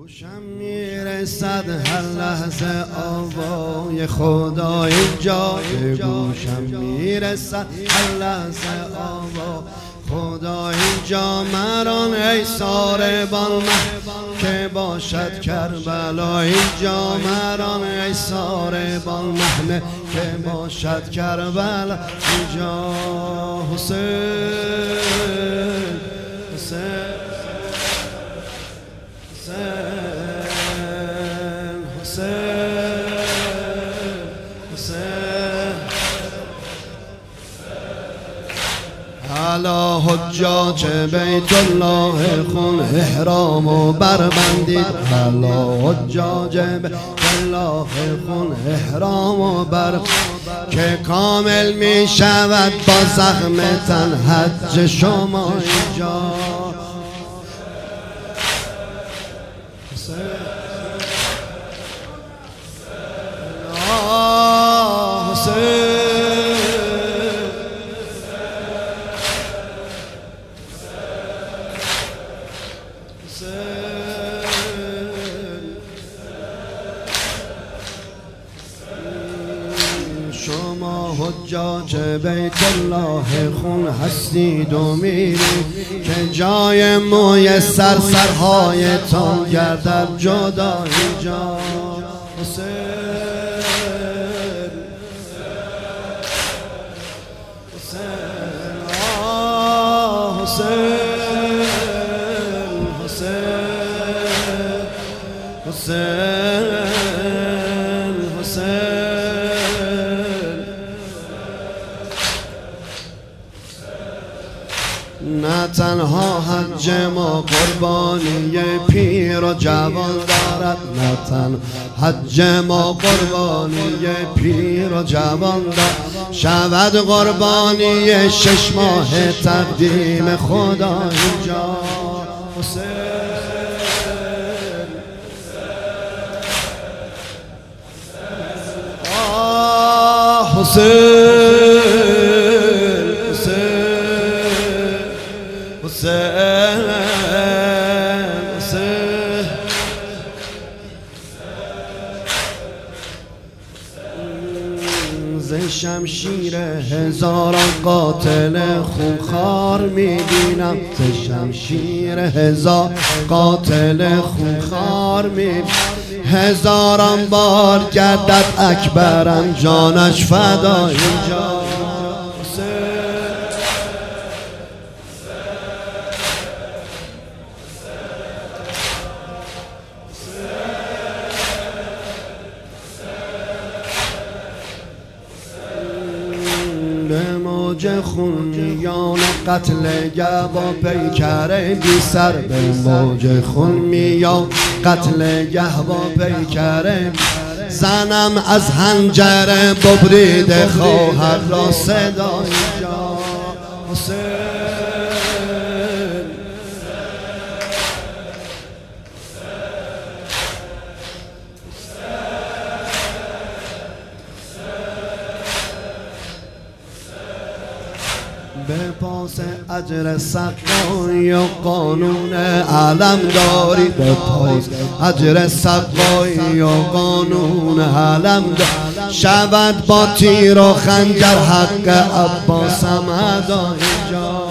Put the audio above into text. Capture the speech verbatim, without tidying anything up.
گوشم میرسد هر لحظه آوای خدا اینجا، به گوشم میرسد هر لحظه آوا خدا اینجا. مران ای ساربان مه که باشد کربلا اینجا، مران ای ساربان مه که باشد کربلا اینجا. حسین حسین علا حجاج بیت الله خون احرام و بربندید، علا حجاج بیت الله خون احرام و بر که کامل می شود با زخم تن حج شما اینجا. شما حجاج بیت الله خون هستید و میرید که جای موی سر سرهایتان گردد جدا اینجا. حسین حسین آه حسین حسین حسین حسین. نه تنها حج ما قربانی پیر و جوان دارد، نه تنها حج ما قربانی پیر و جوان دارد، شود قربانی شش ماه تقدیم خدا اینجا. حسین آه حسین حسین حسین ز شمشیر هزاران قاتل خونخوار میبینم، ز شمشیر هزار قاتل خونخوار میبینم. هزاران بار گردد اکبرم جانش فدا اینجا. به موج خونیان قتل گه با پیکر بی سر، به موج خونیان قتل گه با پیکر زنم از حنجره ببرید خواهر را صدا اینجا. حسین به پاس اجر سقایی و قانون علم داری، به پاس اجر سقایی و قانون علم داری، شود با تیر و خنجر حق عباس مدا اینجا.